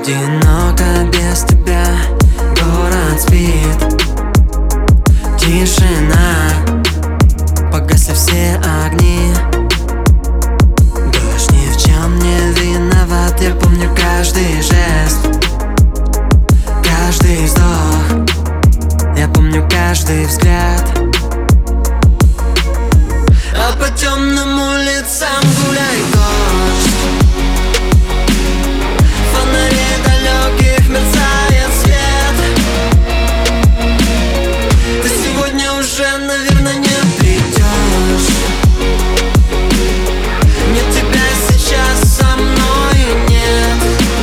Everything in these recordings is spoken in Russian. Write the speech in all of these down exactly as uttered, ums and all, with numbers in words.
Одиноко без тебя, город спит. Тишина, погасли все огни. Дождь ни в чем не виноват. Я помню каждый жест, каждый вздох. Я помню каждый взгляд. А по темным улицам гуляй дождь. Фонари далеких мерцает свет. Ты сегодня уже, наверное, не придешь. Нет тебя сейчас со мной нет.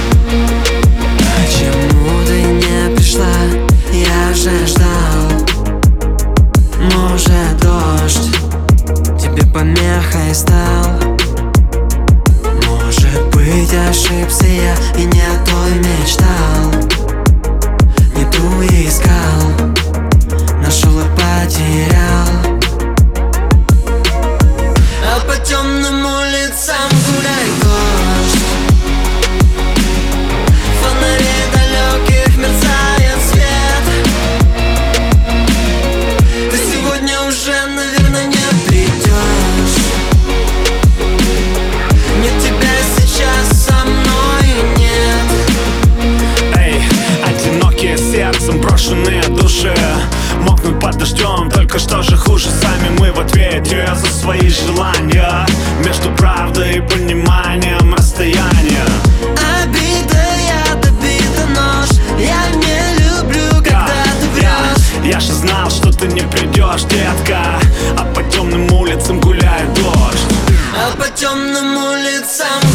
Почему ты не пришла? Я же ждал. Может, дождь тебе помехой стал? Может быть, ошибся я и не о той мечтал. Не ту искал, нашел и потерял. А по темным улицам гуляй дождь. Фонари далеких мерцает свет. Ты сегодня уже, наверное, не придешь. Нет тебя сейчас со мной нет. Эй, одинокие сердцем, брошенные души мокнут под дождем, только что же хуже. Сами мы в ответе за свои желания. Между правдой и пониманием расстояние. Обида, я добита нож. Я не люблю, когда Я, ты врешь. я, я же знал, что ты не придешь, детка. А по темным улицам гуляет дождь. А по темным улицам